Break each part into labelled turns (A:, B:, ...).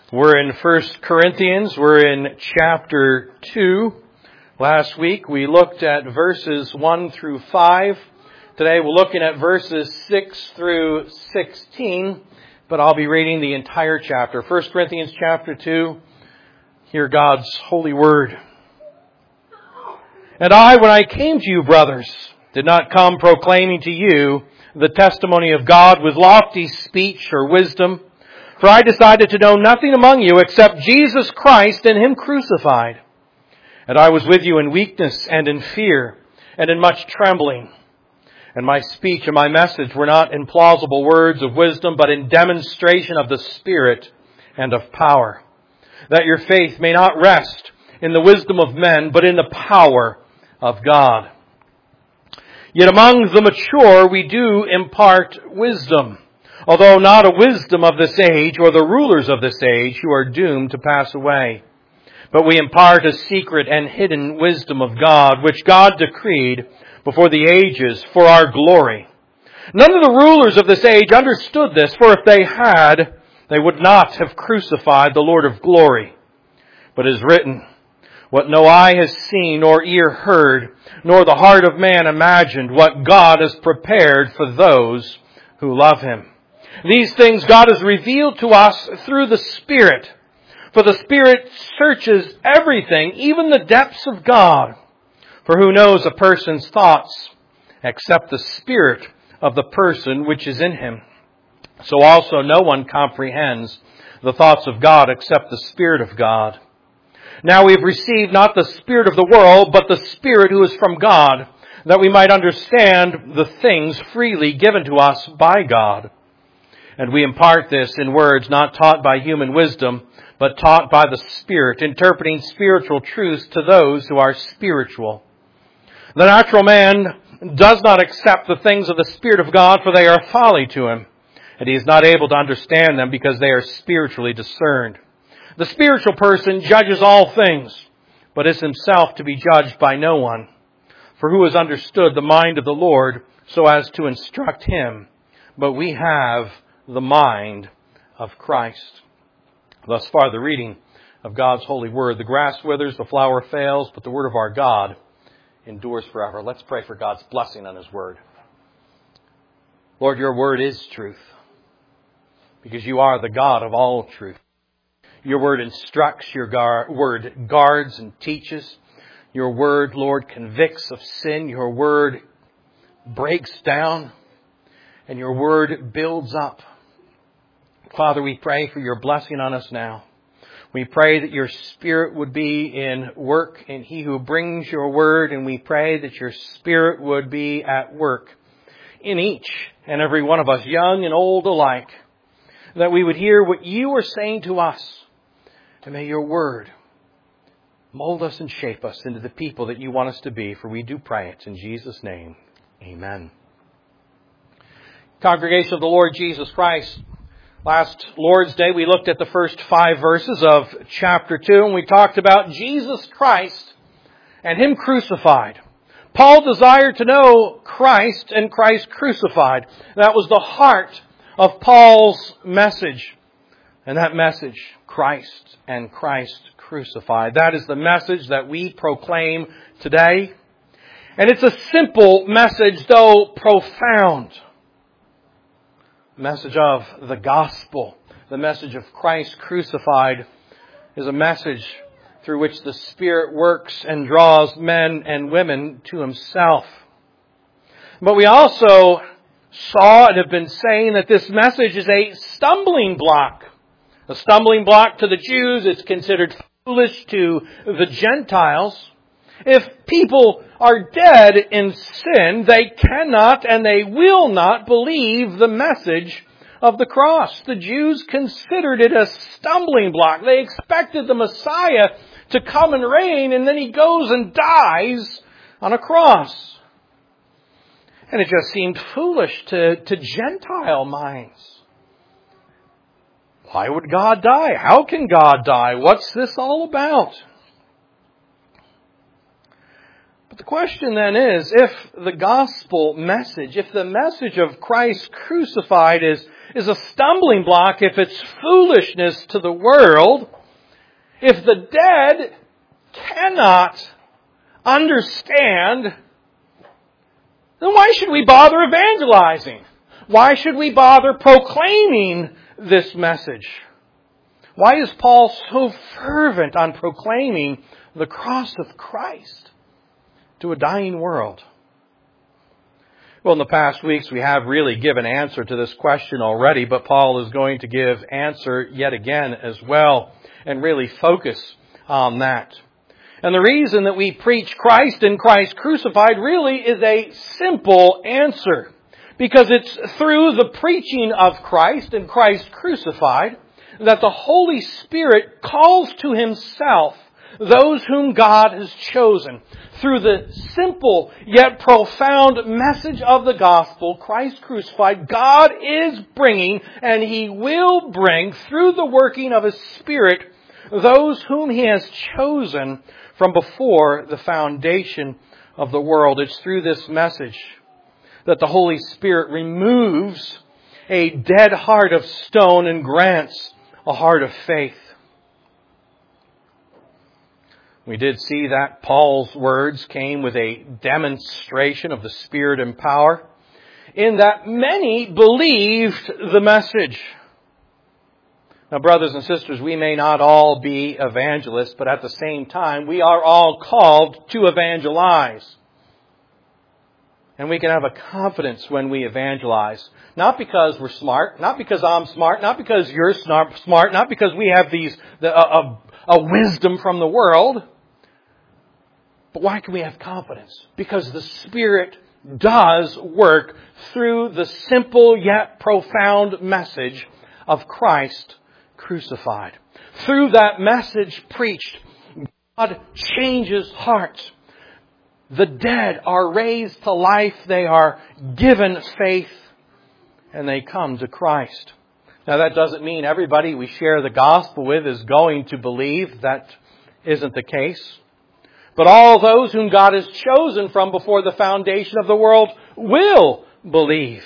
A: We're in 1 Corinthians. We're in chapter 2. Last week we looked at verses 1 through 5. Today we're looking at verses 6 through 16, but I'll be reading the entire chapter. 1 Corinthians chapter 2. Hear God's holy word. And I, when I came to you, brothers, did not come proclaiming to you the testimony of God with lofty speech or wisdom. For I decided to know nothing among you except Jesus Christ and Him crucified. And I was with you in weakness and in fear and in much trembling. And my speech and my message were not in plausible words of wisdom, but in demonstration of the Spirit and of power. That your faith may not rest in the wisdom of men, but in the power of God. Yet among the mature we do impart wisdom. Although not a wisdom of this age or the rulers of this age who are doomed to pass away. But we impart a secret and hidden wisdom of God, which God decreed before the ages for our glory. None of the rulers of this age understood this, for if they had, they would not have crucified the Lord of glory. But it is written, what no eye has seen nor ear heard, nor the heart of man imagined, what God has prepared for those who love Him. These things God has revealed to us through the Spirit. For the Spirit searches everything, even the depths of God. For who knows a person's thoughts except the spirit of the person which is in him? So also no one comprehends the thoughts of God except the Spirit of God. Now we have received not the spirit of the world, but the Spirit who is from God, that we might understand the things freely given to us by God. And we impart this in words not taught by human wisdom, but taught by the Spirit, interpreting spiritual truths to those who are spiritual. The natural man does not accept the things of the Spirit of God, for they are folly to him, and he is not able to understand them because they are spiritually discerned. The spiritual person judges all things, but is himself to be judged by no one. For who has understood the mind of the Lord so as to instruct him? But we have the mind of Christ. Thus far the reading of God's holy word. The grass withers, the flower fails, but the word of our God endures forever. Let's pray for God's blessing on His word. Lord, your word is truth, because you are the God of all truth. Your word instructs, your word guards and teaches. Your word, Lord, convicts of sin. Your word breaks down, and your word builds up. Father, we pray for your blessing on us now. We pray that your Spirit would be in work in He who brings your word, and we pray that your Spirit would be at work in each and every one of us, young and old alike, that we would hear what you are saying to us, and may your word mold us and shape us into the people that you want us to be, for we do pray it in Jesus' name. Amen. Congregation of the Lord Jesus Christ, last Lord's Day, we looked at the first 5 verses of chapter 2, and we talked about Jesus Christ and Him crucified. Paul desired to know Christ and Christ crucified. That was the heart of Paul's message. And that message, Christ and Christ crucified. That is the message that we proclaim today. And it's a simple message, though profound. Message of the gospel, the message of Christ crucified, is a message through which the Spirit works and draws men and women to Himself. But we also saw and have been saying that this message is a stumbling block. A stumbling block to the Jews. It's considered foolish to the Gentiles. If people are dead in sin, they cannot and they will not believe the message of the cross. The Jews considered it a stumbling block. They expected the Messiah to come and reign, and then He goes and dies on a cross. And it just seemed foolish to Gentile minds. Why would God die? How can God die? What's this all about? But the question then is, if the gospel message, if the message of Christ crucified is a stumbling block, if it's foolishness to the world, if the dead cannot understand, then why should we bother evangelizing? Why should we bother proclaiming this message? Why is Paul so fervent on proclaiming the cross of Christ to a dying world? Well, in the past weeks we have really given answer to this question already, but Paul is going to give answer yet again as well and really focus on that. And the reason that we preach Christ and Christ crucified really is a simple answer. Because it's through the preaching of Christ and Christ crucified that the Holy Spirit calls to Himself those whom God has chosen. Through the simple yet profound message of the gospel, Christ crucified, God is bringing and He will bring through the working of His Spirit those whom He has chosen from before the foundation of the world. It's through this message that the Holy Spirit removes a dead heart of stone and grants a heart of faith. We did see that Paul's words came with a demonstration of the Spirit and power, in that many believed the message. Now, brothers and sisters, we may not all be evangelists, but at the same time, we are all called to evangelize. And we can have a confidence when we evangelize. Not because we're smart, not because I'm smart, not because you're smart, not because we have a wisdom from the world. But why can we have confidence? Because the Spirit does work through the simple yet profound message of Christ crucified. Through that message preached, God changes hearts. The dead are raised to life. They are given faith. And they come to Christ. Now that doesn't mean everybody we share the gospel with is going to believe. That isn't the case. But all those whom God has chosen from before the foundation of the world will believe.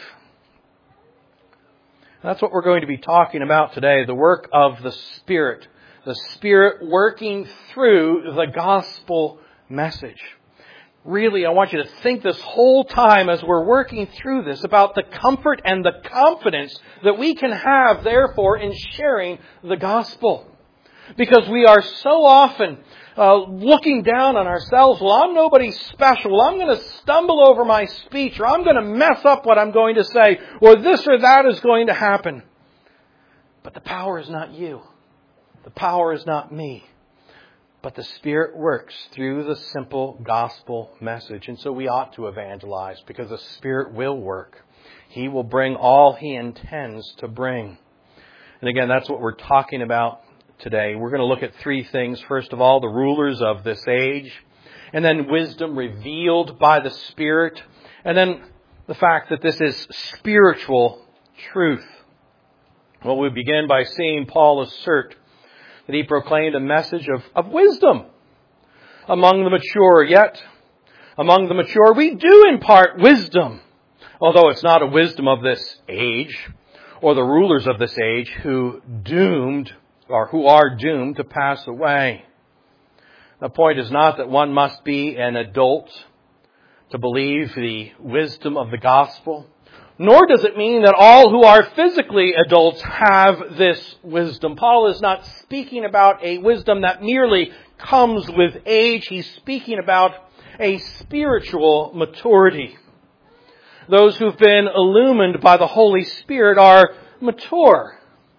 A: That's what we're going to be talking about today. The work of the Spirit. The Spirit working through the gospel message. Really, I want you to think this whole time as we're working through this about the comfort and the confidence that we can have, therefore, in sharing the gospel. Because we are so often looking down on ourselves. Well, I'm nobody special. Well, I'm going to stumble over my speech, or I'm going to mess up what I'm going to say, or this or that is going to happen. But the power is not you. The power is not me. But the Spirit works through the simple gospel message. And so we ought to evangelize because the Spirit will work. He will bring all He intends to bring. And again, that's what we're talking about today. We're going to look at three things. First of all, the rulers of this age. And then wisdom revealed by the Spirit. And then the fact that this is spiritual truth. Well, we begin by seeing Paul assert that he proclaimed a message of wisdom among the mature. Yet, among the mature, we do impart wisdom, although it's not a wisdom of this age or the rulers of this age who are doomed to pass away. The point is not that one must be an adult to believe the wisdom of the gospel. Nor does it mean that all who are physically adults have this wisdom. Paul is not speaking about a wisdom that merely comes with age. He's speaking about a spiritual maturity. Those who've been illumined by the Holy Spirit are mature,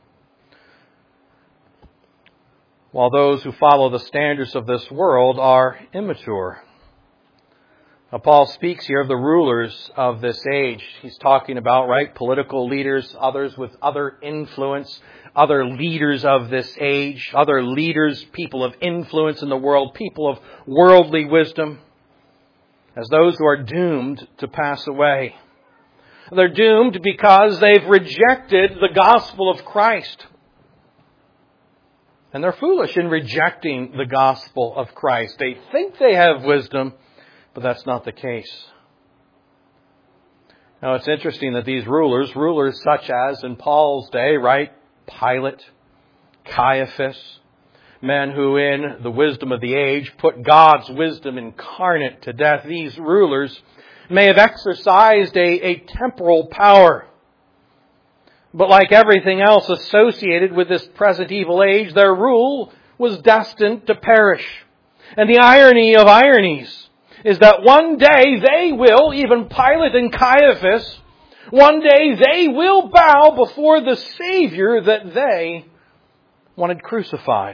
A: while those who follow the standards of this world are immature. Now, Paul speaks here of the rulers of this age. He's talking about, political leaders, others with other influence, other leaders of this age, other leaders, people of influence in the world, people of worldly wisdom, as those who are doomed to pass away. They're doomed because they've rejected the gospel of Christ. And they're foolish in rejecting the gospel of Christ. They think they have wisdom, But that's not the case. Now it's interesting that these rulers such as in Paul's day, right? Pilate, Caiaphas, men who in the wisdom of the age put God's wisdom incarnate to death. These rulers may have exercised a temporal power. But like everything else associated with this present evil age, their rule was destined to perish. And the irony of ironies is that one day they will, even Pilate and Caiaphas, one day they will bow before the Savior that they wanted crucified.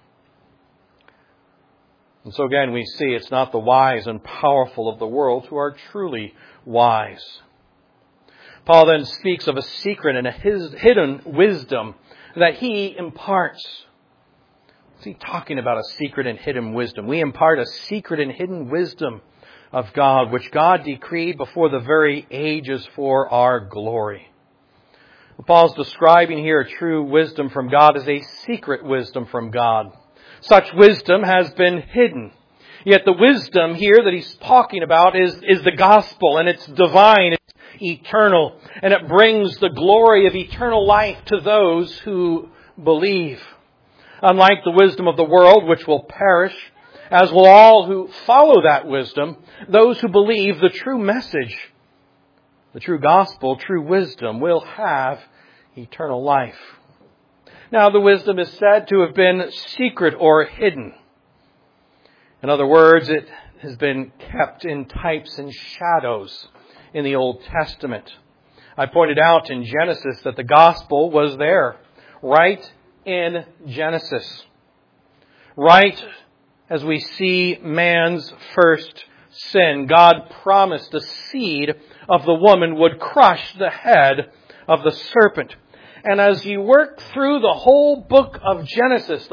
A: And so again we see it's not the wise and powerful of the world who are truly wise. Paul then speaks of a secret and a hidden wisdom that he imparts. What's he talking about, a secret and hidden wisdom? We impart a secret and hidden wisdom of God, which God decreed before the very ages for our glory. Paul's describing here a true wisdom from God as a secret wisdom from God. Such wisdom has been hidden. Yet the wisdom here that he's talking about is the gospel, and it's divine, it's eternal, and it brings the glory of eternal life to those who believe. Unlike the wisdom of the world, which will perish, as will all who follow that wisdom, those who believe the true message, the true gospel, true wisdom, will have eternal life. Now, the wisdom is said to have been secret or hidden. In other words, it has been kept in types and shadows in the Old Testament. I pointed out in Genesis that the gospel was there, right in Genesis. Right as we see man's first sin, God promised the seed of the woman would crush the head of the serpent. And as you work through the whole book of Genesis,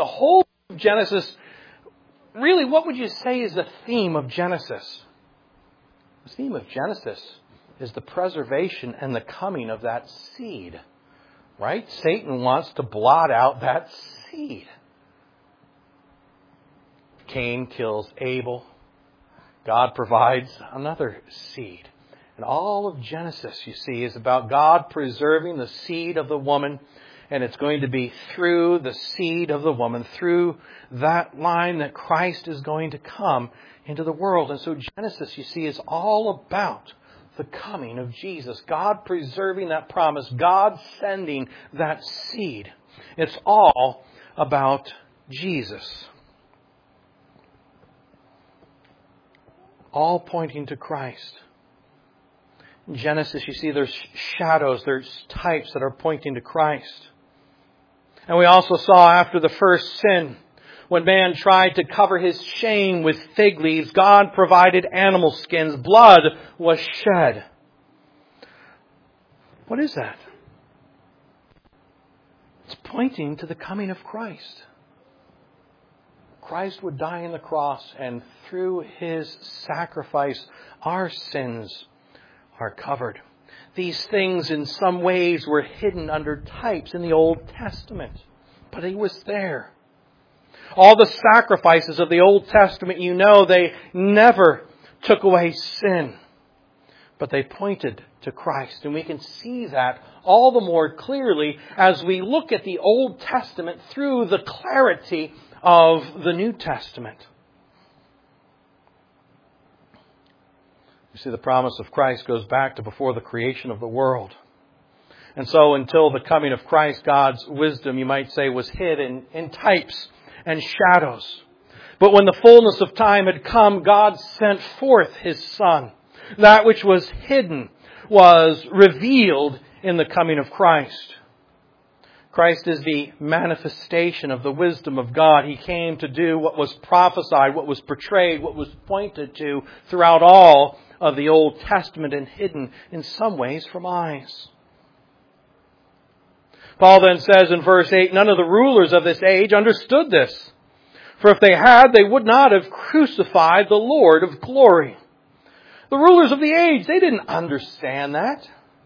A: really, what would you say is the theme of Genesis? The theme of Genesis is the preservation and the coming of that seed. Right? Satan wants to blot out that seed. Cain kills Abel. God provides another seed. And all of Genesis, you see, is about God preserving the seed of the woman. And it's going to be through the seed of the woman, through that line, that Christ is going to come into the world. And so Genesis, you see, is all about the coming of Jesus. God preserving that promise. God sending that seed. It's all about Jesus. All pointing to Christ. In Genesis, you see, there's shadows, there's types that are pointing to Christ. And we also saw after the first sin, when man tried to cover his shame with fig leaves, God provided animal skins. Blood was shed. What is that? It's pointing to the coming of Christ. Christ would die on the cross, and through His sacrifice, our sins are covered. These things in some ways were hidden under types in the Old Testament, but He was there. All the sacrifices of the Old Testament, you know, they never took away sin, but they pointed to Christ. And we can see that all the more clearly as we look at the Old Testament through the clarity of the New Testament. You see, the promise of Christ goes back to before the creation of the world. And so until the coming of Christ, God's wisdom, you might say, was hid in types and shadows. But when the fullness of time had come, God sent forth His Son. That which was hidden was revealed in the coming of Christ. Christ is the manifestation of the wisdom of God. He came to do what was prophesied, what was portrayed, what was pointed to throughout all of the Old Testament and hidden in some ways from eyes. Paul then says in verse 8, none of the rulers of this age understood this. For if they had, they would not have crucified the Lord of glory. The rulers of the age, they didn't understand that.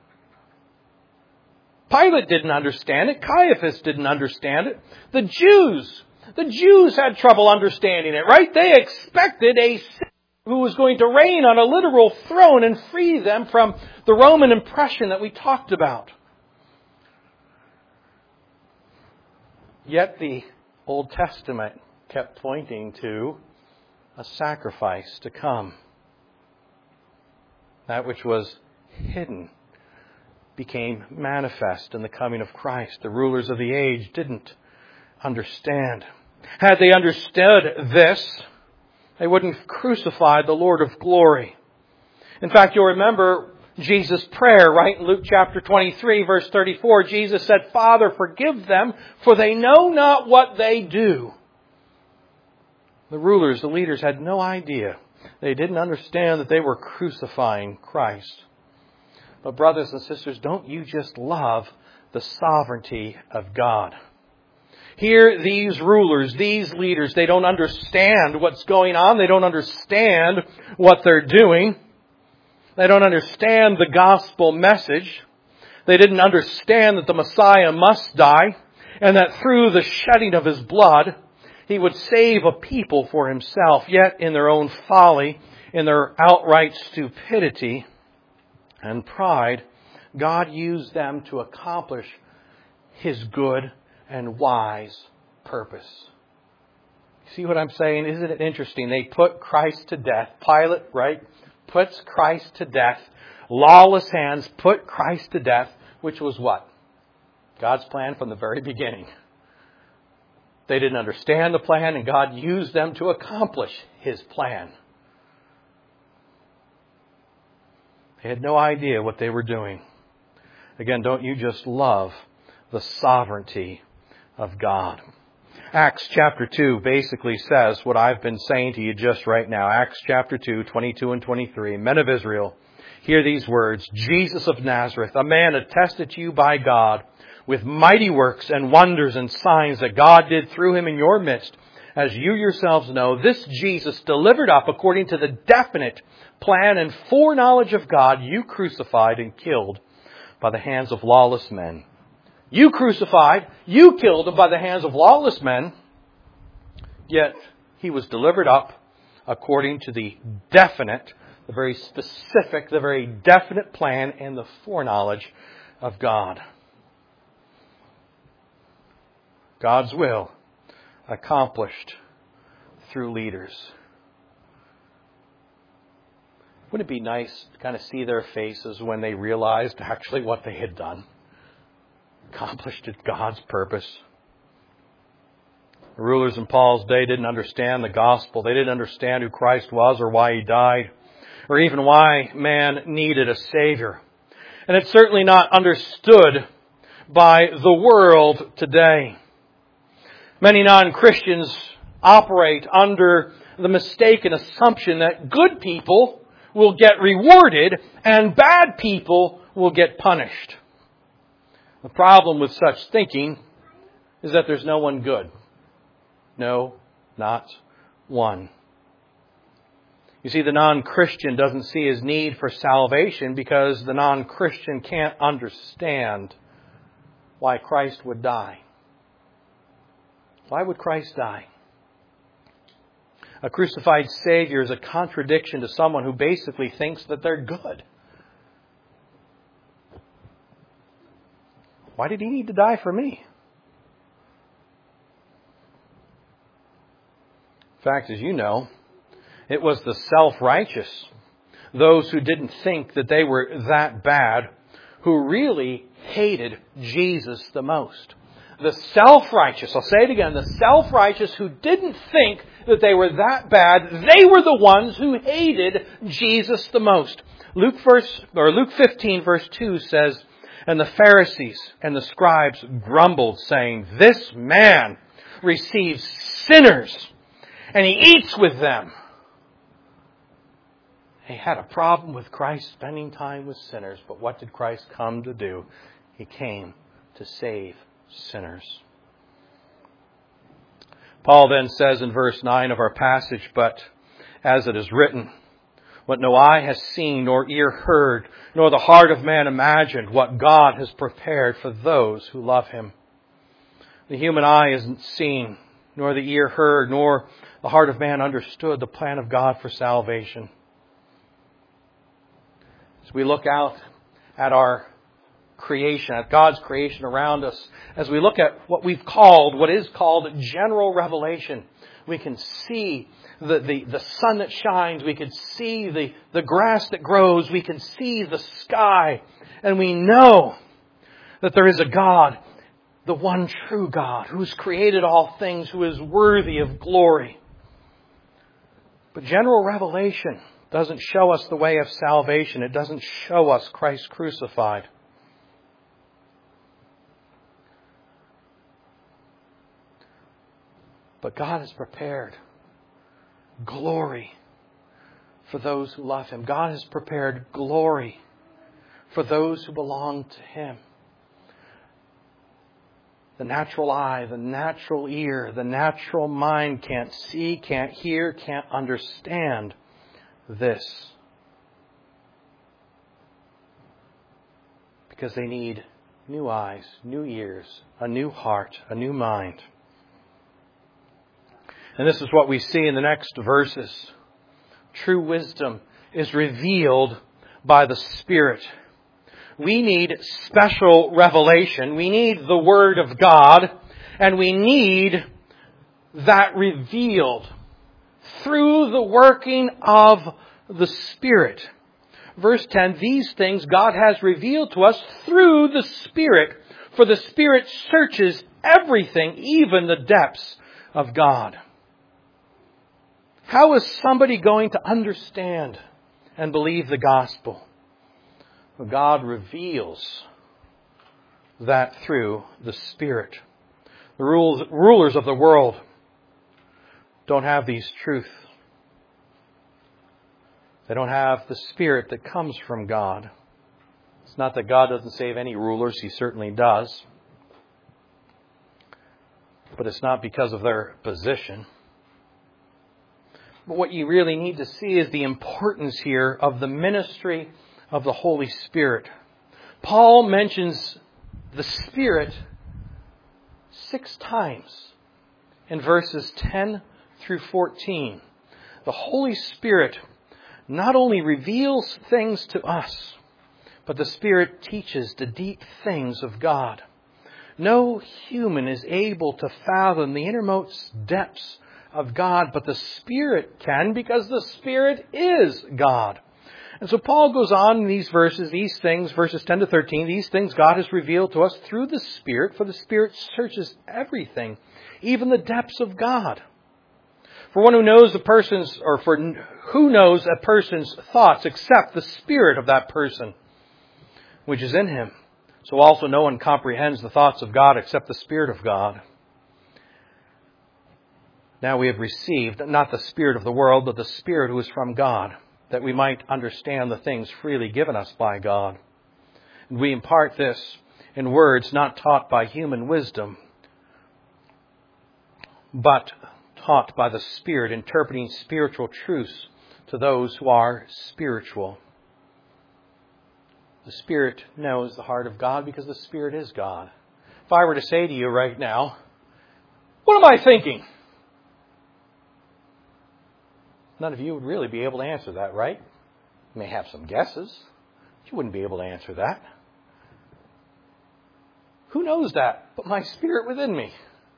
A: Pilate didn't understand it. Caiaphas didn't understand it. The Jews had trouble understanding it, right? They expected a who was going to reign on a literal throne and free them from the Roman oppression that we talked about. Yet the Old Testament kept pointing to a sacrifice to come. That which was hidden became manifest in the coming of Christ. The rulers of the age didn't understand. Had they understood this, they wouldn't have crucified the Lord of glory. In fact, you'll remember Jesus' prayer, right? In Luke chapter 23, verse 34, Jesus said, "Father, forgive them, for they know not what they do." The rulers, the leaders had no idea. They didn't understand that they were crucifying Christ. But brothers and sisters, don't you just love the sovereignty of God? Here, these rulers, these leaders, they don't understand what's going on. They don't understand what they're doing. They don't understand the gospel message. They didn't understand that the Messiah must die and that through the shedding of His blood, He would save a people for Himself. Yet in their own folly, in their outright stupidity and pride, God used them to accomplish His good and wise purpose. See what I'm saying? Isn't it interesting? They put Christ to death. Pilate, right, puts Christ to death. Lawless hands put Christ to death, which was what? God's plan from the very beginning. They didn't understand the plan, and God used them to accomplish His plan. They had no idea what they were doing. Again, don't you just love the sovereignty of God? Acts chapter 2 basically says what I've been saying to you just right now. Acts chapter 2, 22 and 23. Men of Israel, hear these words. Jesus of Nazareth, a man attested to you by God with mighty works and wonders and signs that God did through Him in your midst. As you yourselves know, this Jesus delivered up according to the definite plan and foreknowledge of God, you crucified and killed by the hands of lawless men. You crucified, you killed Him by the hands of lawless men, yet He was delivered up according to the definite, the very specific, the very definite plan and the foreknowledge of God. God's will accomplished through leaders. Wouldn't it be nice to kind of see their faces when they realized actually what they had done? Accomplished God's purpose. The rulers in Paul's day didn't understand the gospel. They didn't understand who Christ was or why He died, or even why man needed a Savior. And it's certainly not understood by the world today. Many non-Christians operate under the mistaken assumption that good people will get rewarded and bad people will get punished. The problem with such thinking is that there's no one good. No, not one. You see, the non-Christian doesn't see his need for salvation because the non-Christian can't understand why Christ would die. Why would Christ die? A crucified Savior is a contradiction to someone who basically thinks that they're good. Why did He need to die for me? In fact, as you know, it was the self-righteous, those who didn't think that they were that bad, who really hated Jesus the most. The self-righteous, I'll say it again, the self-righteous who didn't think that they were that bad, they were the ones who hated Jesus the most. Luke 15 verse 2 says, and the Pharisees and the scribes grumbled, saying, this man receives sinners and He eats with them. They had a problem with Christ spending time with sinners, but what did Christ come to do? He came to save sinners. Paul then says in verse 9 of our passage, but as it is written, what no eye has seen, nor ear heard, nor the heart of man imagined, what God has prepared for those who love Him. The human eye isn't seen nor the ear heard, nor the heart of man understood the plan of God for salvation. As we look out at our creation, at God's creation around us, as we look at what is called general revelation, we can see the sun that shines, we can see the grass that grows, we can see the sky, and we know that there is a God, the one true God, who's created all things, who is worthy of glory. But general revelation doesn't show us the way of salvation. It doesn't show us Christ crucified. But God has prepared glory for those who love Him. God has prepared glory for those who belong to Him. The natural eye, the natural ear, the natural mind can't see, can't hear, can't understand this. Because they need new eyes, new ears, a new heart, a new mind. And this is what we see in the next verses. True wisdom is revealed by the Spirit. We need special revelation. We need the Word of God. And we need that revealed through the working of the Spirit. Verse 10, these things God has revealed to us through the Spirit. For the Spirit searches everything, even the depths of God. How is somebody going to understand and believe the gospel? Well, God reveals that through the Spirit. The rulers of the world don't have these truths. They don't have the Spirit that comes from God. It's not that God doesn't save any rulers. He certainly does. But it's not because of their position. But what you really need to see is the importance here of the ministry of the Holy Spirit. Paul mentions the Spirit 6 times in verses 10 through 14. The Holy Spirit not only reveals things to us, but the Spirit teaches the deep things of God. No human is able to fathom the innermost depths of God, but the Spirit can, because the Spirit is God. And so Paul goes on in these verses, these things, verses 10 to 13, these things God has revealed to us through the Spirit, for the Spirit searches everything, even the depths of God. For one who knows who knows a person's thoughts except the spirit of that person, which is in him. So also no one comprehends the thoughts of God except the Spirit of God. Now we have received not the spirit of the world, but the Spirit who is from God, that we might understand the things freely given us by God. And we impart this in words not taught by human wisdom, but taught by the Spirit, interpreting spiritual truths to those who are spiritual. The Spirit knows the heart of God because the Spirit is God. If I were to say to you right now, what am I thinking? None of you would really be able to answer that, right? You may have some guesses. But you wouldn't be able to answer that. Who knows that but my spirit within me?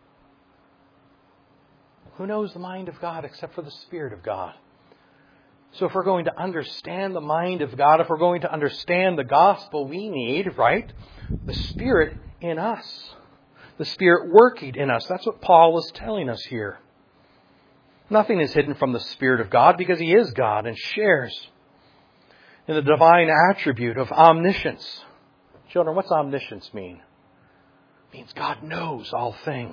A: Who knows the mind of God except for the Spirit of God? So if we're going to understand the mind of God, if we're going to understand the gospel, we need, right, the Spirit in us. The Spirit working in us. That's what Paul is telling us here. Nothing is hidden from the Spirit of God because He is God and shares in the divine attribute of omniscience. Children, what's omniscience mean? It means God knows all things.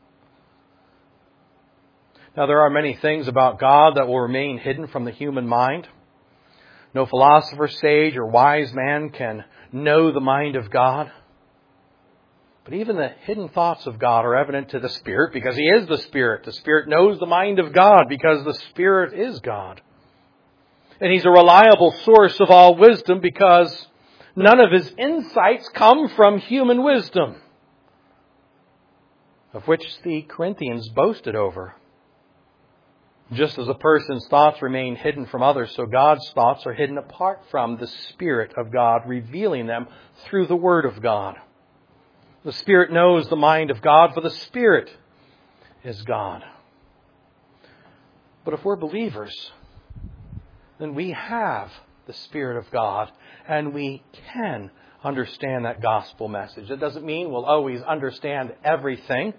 A: Now, there are many things about God that will remain hidden from the human mind. No philosopher, sage, or wise man can know the mind of God. But even the hidden thoughts of God are evident to the Spirit because He is the Spirit. The Spirit knows the mind of God because the Spirit is God. And He's a reliable source of all wisdom because none of His insights come from human wisdom. of which the Corinthians boasted over. Just as a person's thoughts remain hidden from others, so God's thoughts are hidden apart from the Spirit of God, revealing them through the Word of God. The Spirit knows the mind of God, for the Spirit is God. But if we're believers, then we have the Spirit of God, and we can understand that gospel message. It doesn't mean we'll always understand everything.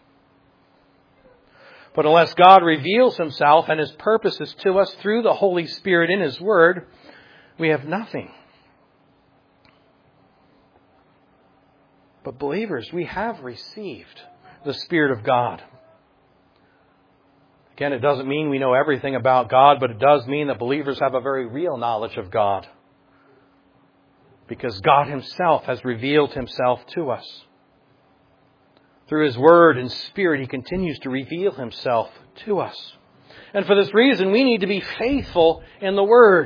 A: But unless God reveals Himself and His purposes to us through the Holy Spirit in His Word, we have nothing. But believers, we have received the Spirit of God. Again, it doesn't mean we know everything about God, but it does mean that believers have a very real knowledge of God. Because God Himself has revealed Himself to us. Through His Word and Spirit, He continues to reveal Himself to us. And for this reason, we need to be faithful in the Word.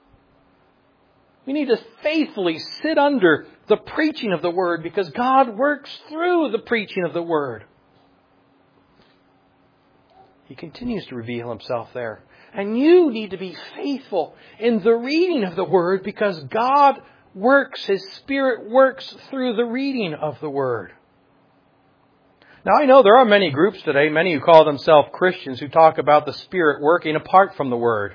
A: We need to faithfully sit under the preaching of the Word, because God works through the preaching of the Word. He continues to reveal Himself there. And you need to be faithful in the reading of the Word, because God works, His Spirit works through the reading of the Word. Now, I know there are many groups today, many who call themselves Christians, who talk about the Spirit working apart from the Word.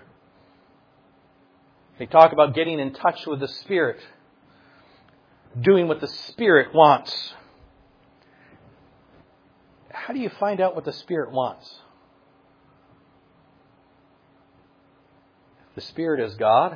A: They talk about getting in touch with the Spirit, doing what the Spirit wants. How do you find out what the Spirit wants? If the Spirit is God,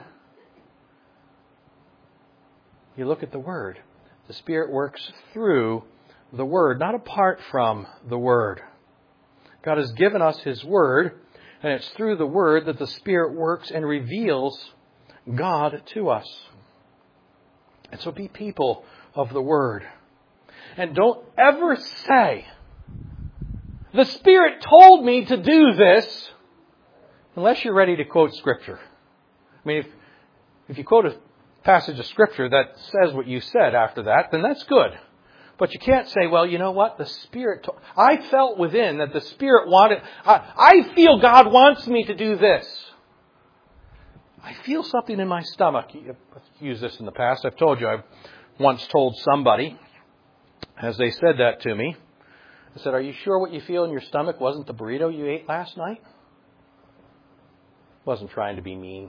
A: you look at the Word. The Spirit works through the Word, not apart from the Word. God has given us His Word, and it's through the Word that the Spirit works and reveals God to us. And so be people of the Word. And don't ever say, the Spirit told me to do this, unless you're ready to quote Scripture. I mean, if you quote a passage of Scripture that says what you said after that, then that's good. But you can't say, well, you know what? The Spirit, I felt within that the Spirit wanted, I feel God wants me to do this. I feel something in my stomach. I've used this in the past. I've told you, I've once told somebody, as they said that to me, I said, are you sure what you feel in your stomach wasn't the burrito you ate last night? Wasn't trying to be mean.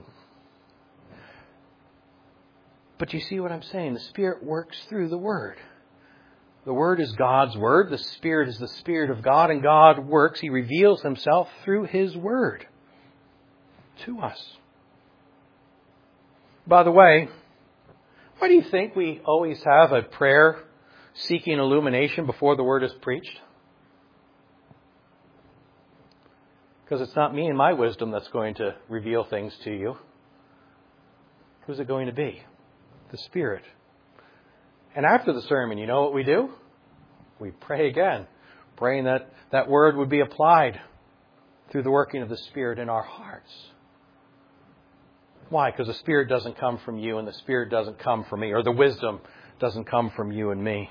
A: But you see what I'm saying? The Spirit works through the Word. The Word is God's Word. The Spirit is the Spirit of God, and God works. He reveals Himself through His Word to us. By the way, why do you think we always have a prayer seeking illumination before the Word is preached? Because it's not me and my wisdom that's going to reveal things to you. Who's it going to be? The Spirit. And after the sermon, you know what we do? We pray again, praying that that Word would be applied through the working of the Spirit in our hearts. Why? Because the Spirit doesn't come from you, and the Spirit doesn't come from me, or the wisdom doesn't come from you and me.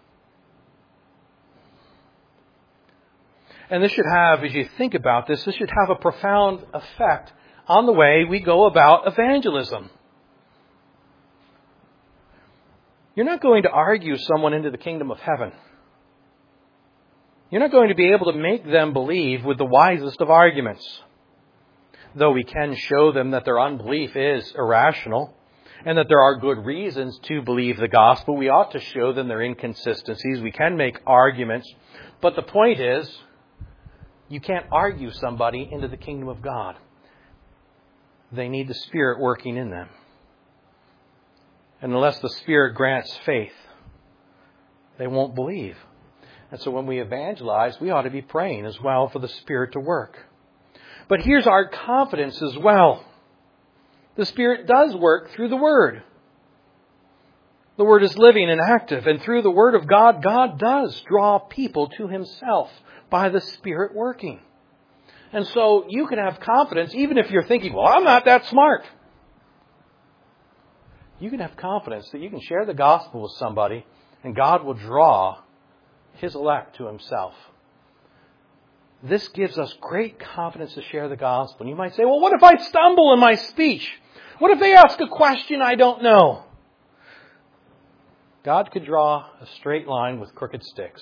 A: And this should have, as you think about this should have a profound effect on the way we go about evangelism. You're not going to argue someone into the kingdom of heaven. You're not going to be able to make them believe with the wisest of arguments. Though we can show them that their unbelief is irrational and that there are good reasons to believe the gospel, we ought to show them their inconsistencies. We can make arguments. But the point is, you can't argue somebody into the kingdom of God. They need the Spirit working in them. And unless the Spirit grants faith, they won't believe. And so when we evangelize, we ought to be praying as well for the Spirit to work. But here's our confidence as well. The Spirit does work through the Word. The Word is living and active. And through the Word of God, God does draw people to Himself by the Spirit working. And so you can have confidence, even if you're thinking, well, I'm not that smart. You can have confidence that you can share the gospel with somebody and God will draw His elect to Himself. This gives us great confidence to share the gospel. And you might say, well, what if I stumble in my speech? What if they ask a question I don't know? God could draw a straight line with crooked sticks.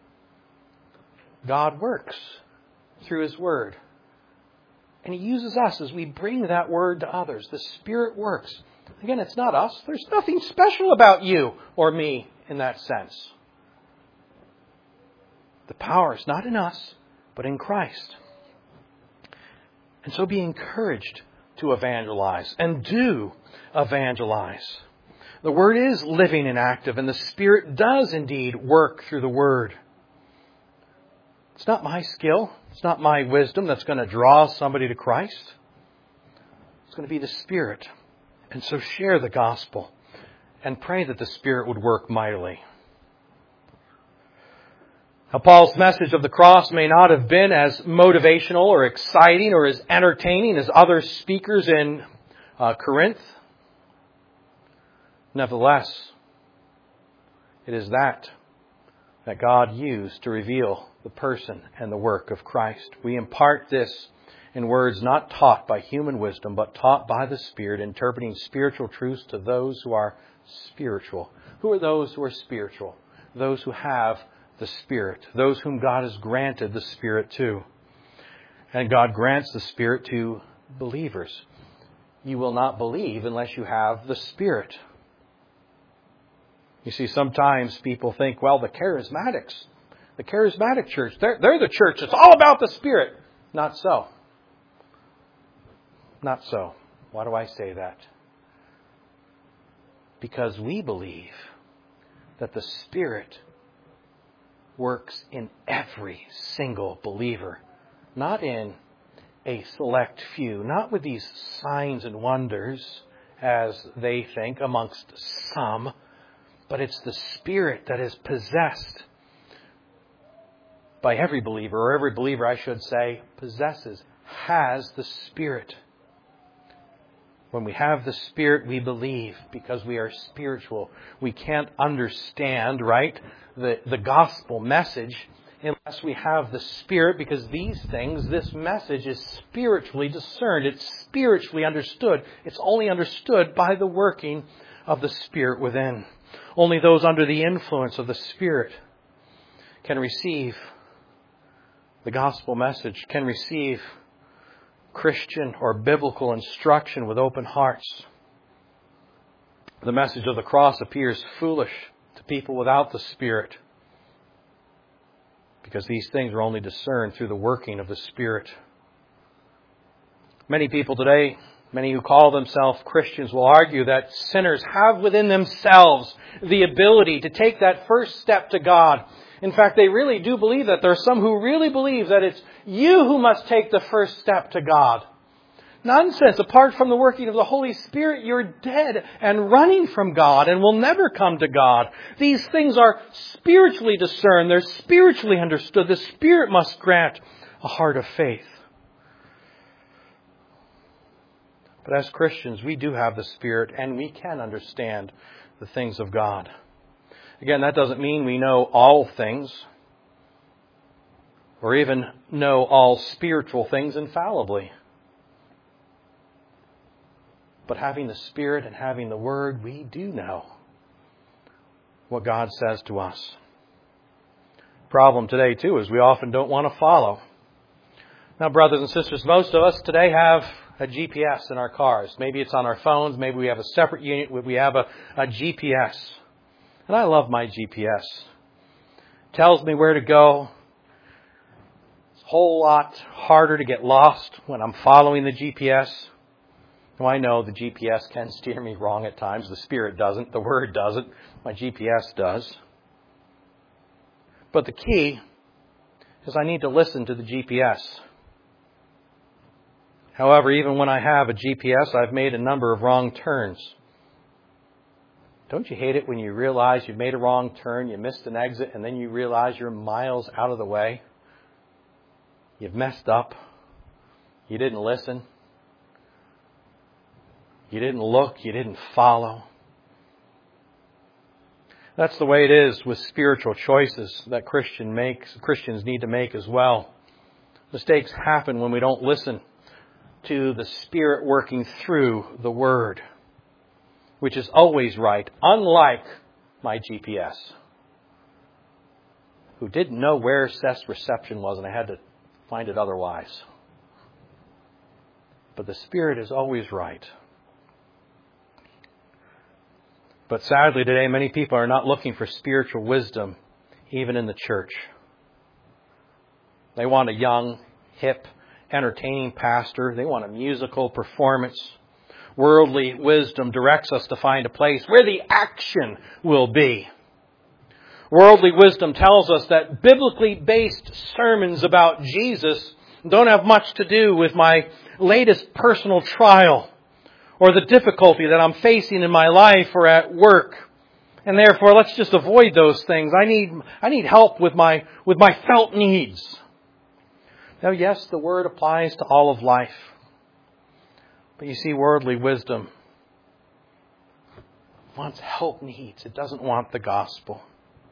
A: God works through His Word. And He uses us as we bring that Word to others. The Spirit works. Again, it's not us. There's nothing special about you or me in that sense. The power is not in us, but in Christ. And so be encouraged to evangelize and do evangelize. The Word is living and active, and the Spirit does indeed work through the Word. It's not my skill, it's not my wisdom that's going to draw somebody to Christ. It's going to be the Spirit. And so share the gospel and pray that the Spirit would work mightily. Now, Paul's message of the cross may not have been as motivational or exciting or as entertaining as other speakers in Corinth. Nevertheless, it is that God used to reveal the person and the work of Christ. We impart this in words not taught by human wisdom, but taught by the Spirit, interpreting spiritual truths to those who are spiritual. Who are those who are spiritual? Those who have the Spirit. Those whom God has granted the Spirit to. And God grants the Spirit to believers. You will not believe unless you have the Spirit. You see, sometimes people think, well, the charismatic church, they're the church. It's all about the Spirit. Not so. Not so. Why do I say that? Because we believe that the Spirit works in every single believer. Not in a select few. Not with these signs and wonders, as they think, amongst some. But it's the Spirit that is possessed by every believer, or every believer, I should say, has the Spirit. When we have the Spirit, we believe because we are spiritual. We can't understand, right, the gospel message unless we have the Spirit, because this message is spiritually discerned. It's spiritually understood. It's only understood by the working of the Spirit within. Only those under the influence of the Spirit can receive the gospel message, can receive Christian or biblical instruction with open hearts. The message of the cross appears foolish to people without the Spirit, because these things are only discerned through the working of the Spirit. Many people today, many who call themselves Christians, will argue that sinners have within themselves the ability to take that first step to God. In fact, they really do believe that. There are some who really believe that it's you who must take the first step to God. Nonsense. Apart from the working of the Holy Spirit, you're dead and running from God and will never come to God. These things are spiritually discerned. They're spiritually understood. The Spirit must grant a heart of faith. But as Christians, we do have the Spirit and we can understand the things of God. Again, that doesn't mean we know all things or even know all spiritual things infallibly. But having the Spirit and having the Word, we do know what God says to us. Problem today, too, is we often don't want to follow. Now, brothers and sisters, most of us today have a GPS in our cars. Maybe it's on our phones. Maybe we have a separate unit. We have a GPS. And I love my GPS. It tells me where to go. It's a whole lot harder to get lost when I'm following the GPS. Now, I know the GPS can steer me wrong at times. The Spirit doesn't. The Word doesn't. My GPS does. But the key is I need to listen to the GPS. However, even when I have a GPS, I've made a number of wrong turns. Don't you hate it when you realize you've made a wrong turn, you missed an exit, and then you realize you're miles out of the way? You've messed up. You didn't listen. You didn't look. You didn't follow. That's the way it is with spiritual choices that Christians need to make as well. Mistakes happen when we don't listen to the Spirit working through the Word, which is always right, unlike my GPS, who didn't know where Seth's reception was, and I had to find it otherwise. But the Spirit is always right. But sadly today, many people are not looking for spiritual wisdom, even in the church. They want a young, hip, entertaining pastor. They want a musical performance. Worldly wisdom directs us to find a place where the action will be. Worldly wisdom tells us that biblically based sermons about Jesus don't have much to do with my latest personal trial or the difficulty that I'm facing in my life or at work. And therefore, let's just avoid those things. I need help with my felt needs. Now, yes, the Word applies to all of life. But you see, worldly wisdom wants help needs. It doesn't want the gospel.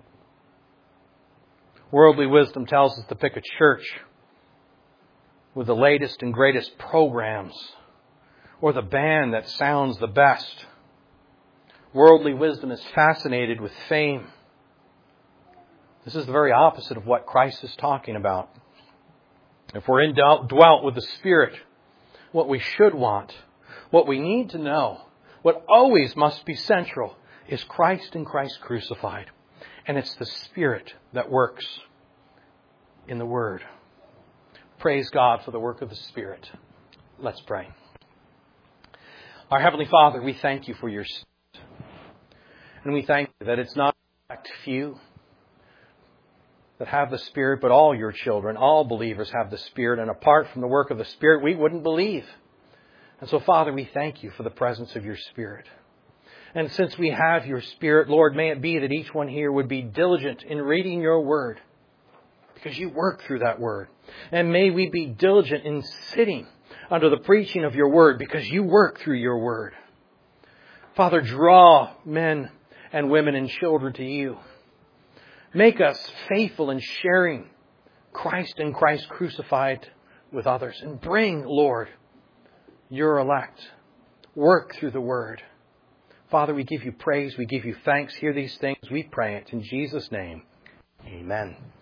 A: Worldly wisdom tells us to pick a church with the latest and greatest programs, or the band that sounds the best. Worldly wisdom is fascinated with fame. This is the very opposite of what Christ is talking about. If we're indwelt with the Spirit, what we should want, what we need to know, what always must be central is Christ and Christ crucified. And it's the Spirit that works in the Word. Praise God for the work of the Spirit. Let's pray. Our Heavenly Father, we thank you for your Spirit. And we thank you that it's not a select few that have the Spirit, but all your children, all believers have the Spirit. And apart from the work of the Spirit, we wouldn't believe. And so, Father, we thank you for the presence of your Spirit. And since we have your Spirit, Lord, may it be that each one here would be diligent in reading your Word, because you work through that Word. And may we be diligent in sitting under the preaching of your Word, because you work through your Word. Father, draw men and women and children to you. Make us faithful in sharing Christ and Christ crucified with others. And bring, Lord, your elect. Work through the Word. Father, we give you praise. We give you thanks. Hear these things. We pray it in Jesus' name. Amen.